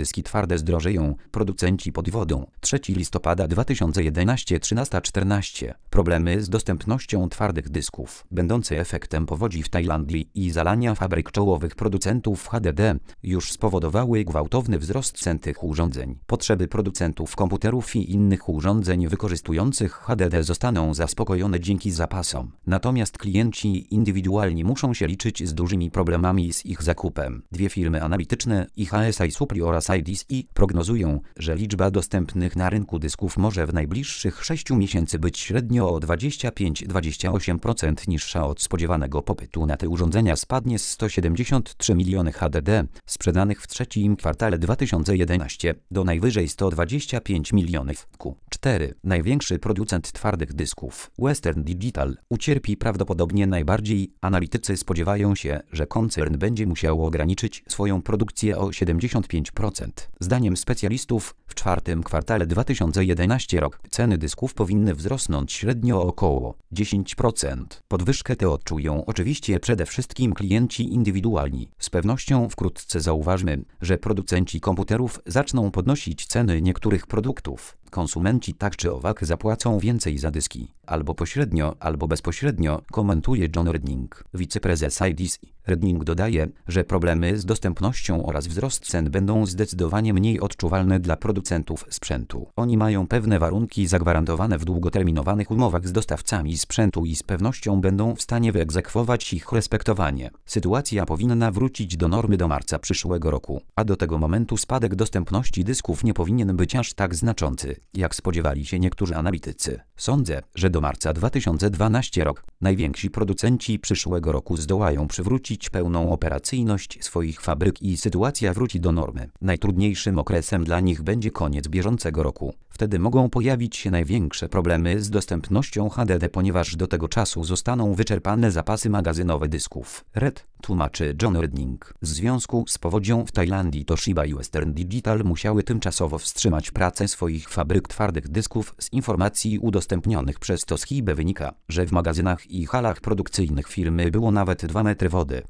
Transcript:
Dyski twarde zdrożeją. Producenci pod wodą. 3 listopada 2011 13:14. Problemy z dostępnością twardych dysków, będące efektem powodzi w Tajlandii i zalania fabryk czołowych producentów HDD, już spowodowały gwałtowny wzrost cen tych urządzeń. Potrzeby producentów komputerów i innych urządzeń wykorzystujących HDD zostaną zaspokojone dzięki zapasom. Natomiast klienci indywidualni muszą się liczyć z dużymi problemami z ich zakupem. Dwie firmy analityczne, IHS i Supply oraz IDC, prognozują, że liczba dostępnych na rynku dysków może w najbliższych 6 miesięcy być średnio o 25–28% niższa od spodziewanego popytu na te urządzenia spadnie z 173 miliony HDD sprzedanych w trzecim kwartale 2011 do najwyżej 125 milionów. Q4. Największy producent twardych dysków, Western Digital, ucierpi prawdopodobnie najbardziej. Analitycy spodziewają się, że koncern będzie musiał ograniczyć swoją produkcję o 75%. Zdaniem specjalistów w czwartym kwartale 2011 ceny dysków powinny wzrosnąć średnio o około 10%. Podwyżkę tę odczują oczywiście przede wszystkim klienci indywidualni. Z pewnością wkrótce zauważmy, że producenci komputerów zaczną podnosić ceny niektórych produktów. Konsumenci tak czy owak zapłacą więcej za dyski, albo pośrednio, albo bezpośrednio, komentuje John Redning, wiceprezes IDC. Redning dodaje, że problemy z dostępnością oraz wzrost cen będą zdecydowanie mniej odczuwalne dla producentów sprzętu. Oni mają pewne warunki zagwarantowane w długoterminowanych umowach z dostawcami sprzętu i z pewnością będą w stanie wyegzekwować ich respektowanie. Sytuacja powinna wrócić do normy do marca przyszłego roku, a do tego momentu spadek dostępności dysków nie powinien być aż tak znaczący, jak spodziewali się niektórzy analitycy. Sądzę, że do marca 2012 najwięksi producenci przyszłego roku zdołają przywrócić pełną operacyjność swoich fabryk i sytuacja wróci do normy. Najtrudniejszym okresem dla nich będzie koniec bieżącego roku. Wtedy mogą pojawić się największe problemy z dostępnością HDD, ponieważ do tego czasu zostaną wyczerpane zapasy magazynowe dysków. Tłumaczy John Redning. W związku z powodzią w Tajlandii Toshiba i Western Digital musiały tymczasowo wstrzymać pracę swoich fabryk twardych dysków. Z informacji udostępnionych przez Toshiba wynika, że w magazynach i halach produkcyjnych firmy było nawet 2 metry wody.